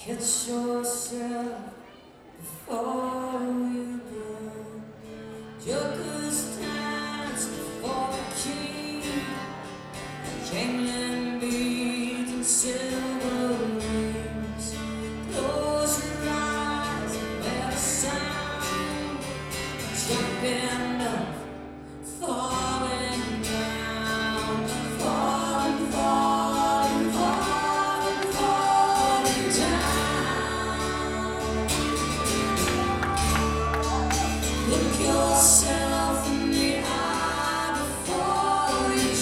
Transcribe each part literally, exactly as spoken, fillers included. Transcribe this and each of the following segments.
Catch yourself before you burn. Jokers dance before the king. Jangling beads and silver rings. Close your eyes and let a sound. Jumping up, falling down, falling, falling, falling, falling down. Look yourself in the eye before you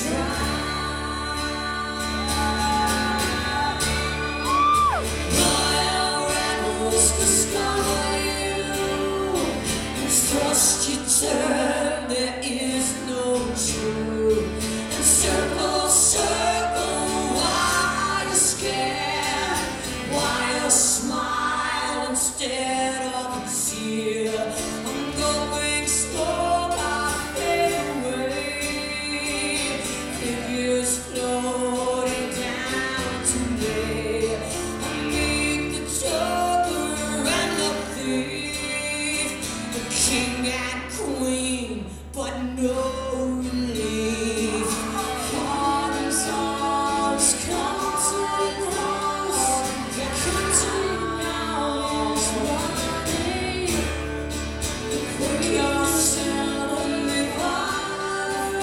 drown. Royal rebels discover you and thrust you turn. There is no truth. And circle, circle, why you scared? Why you smile instead of a tear? I'm going slow, I fade away. Figures floating down to me. I meet the joker and the thief, the king and queen, but no relief. Heart's arms come to cross, cutting out his body. Put yourself in the fire,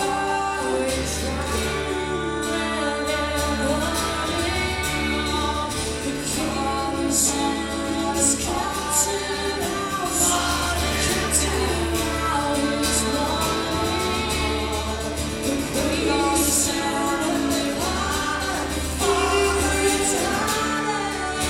the heart's arms come to cross, cutting out his body. Put yourself in the fire, for eternity.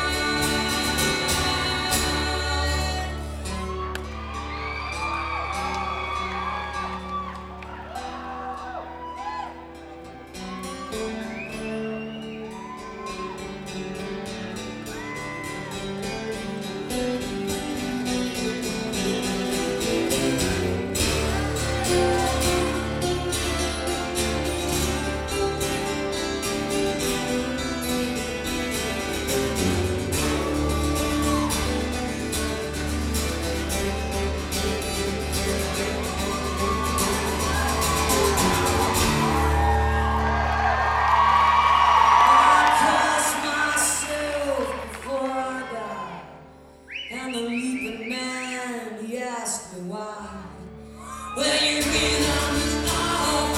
And the leaping man, he asked me why. Well, you've been on his arm,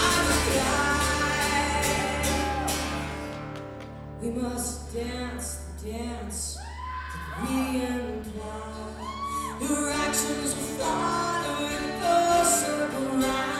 I cried. We must dance the dance that we imply. Your actions will follow in the circle round.